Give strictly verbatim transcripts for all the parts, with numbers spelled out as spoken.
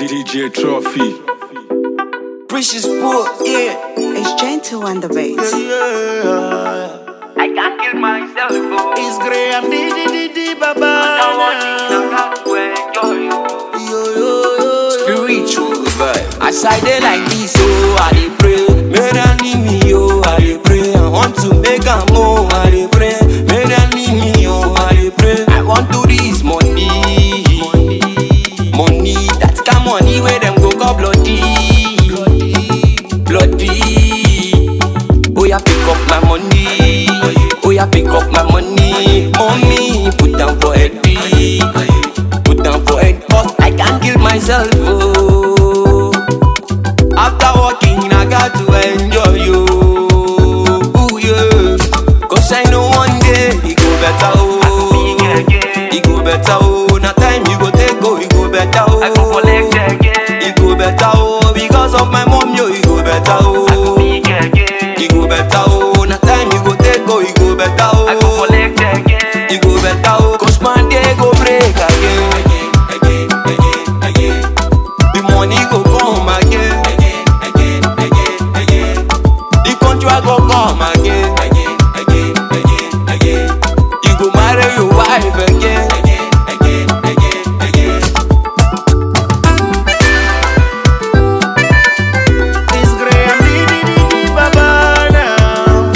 D J Trophy. Precious poor, yeah. It's gentle on the beat. Yeah. I can't kill myself, oh. It's Graham, D D D D, Baba. I'm watching, I got to enjoy you. Yo, yo, yo. Spiritual vibe. As I dey like this, oh, I dey pray. May they need me, oh, I dey pray. I want to make a move, I dey pray. May they need me, oh, I dey pray. I want to this money, money, that kind money where them go go bloody, bloody. Oh, yeah, pick up my money. Oh, yeah, pick up my money. Mommy, put down for head, put down for head, cause I can't kill myself, oh. After walking, I got to enjoy you, ooh, yeah. Cause I know one day, it go better, oh. It go better, oh. Now time you go take, go, it go better, oh. It go better, oh. Because of my mom, yo, it go better, oh. It go better, oh. Now time you go take, go, it go better, oh. It go better, oh. Cause my day go break again, again, again, again. The money go come again, again, again, again, again. The contract go come again, again, again, again, again. You go marry your wife again, again, again, again, again. It's Graham, D D D D, Baba now.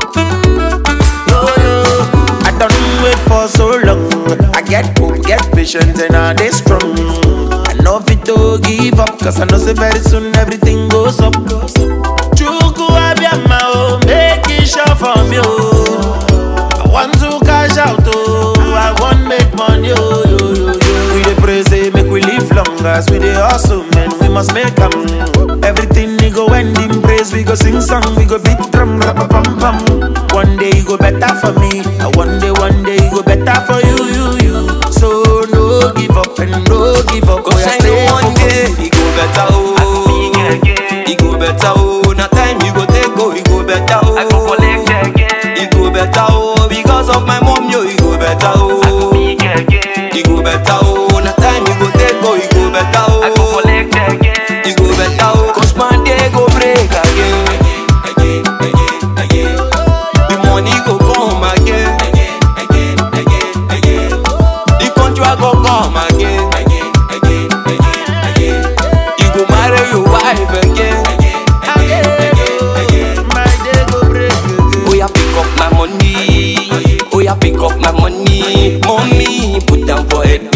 Yo, yo. I don't wait for so long. I get hope, get patient, and I dey strong. I know fit to give up, cause I know say very soon everything goes up. Chuku abiyama, oh, make it sure for me, oh. I want to cash out, oh. I want make money, oh, yo, yo, yo. We dey pray, say make we live long, as we dey hustle, man, we must make 'em. Everything we go end in praise, we go sing song, we go beat drum, rap pam pam. One day it go better for me, and one day, one day it go better for you, you, you. So no give up and no give up, Cause I know one day it go better, oh. It go better, oh. Now time you go take, go, it go better, oh. It go better, oh. Because of my mom, yo, it go better, oh. It go better, oh. Now time you go take, go, it go better, oh. It go better, oh. Cause my day go break again, again, again, again. The money go come again, again, again, again, again. The contract go come again, again, again, again, again. You go marry your wife again, again, again, again, again. My day go break again. Oh, yeah, pick up my money. Oh, yeah, pick up my money. Mommy, put down for head,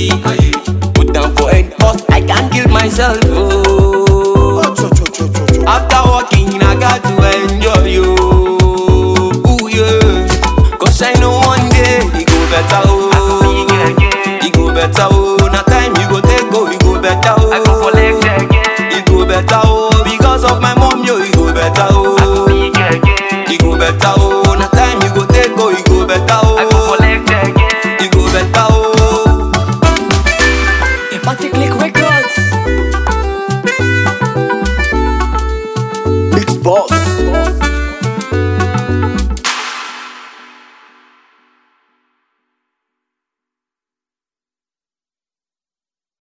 put down for head, cause I can't kill myself, oh. After walking, I got to enjoy you, ooh, yeah. Cause I know one day it go better, oh. It go better, oh. Now time you go take, go, it go better, oh. It go better, oh. Because of my mom, yo, it go better, oh. It go better, oh. Now time you go take, go, it go better, oh. It go better, oh. Matic Click Records. Mix boss.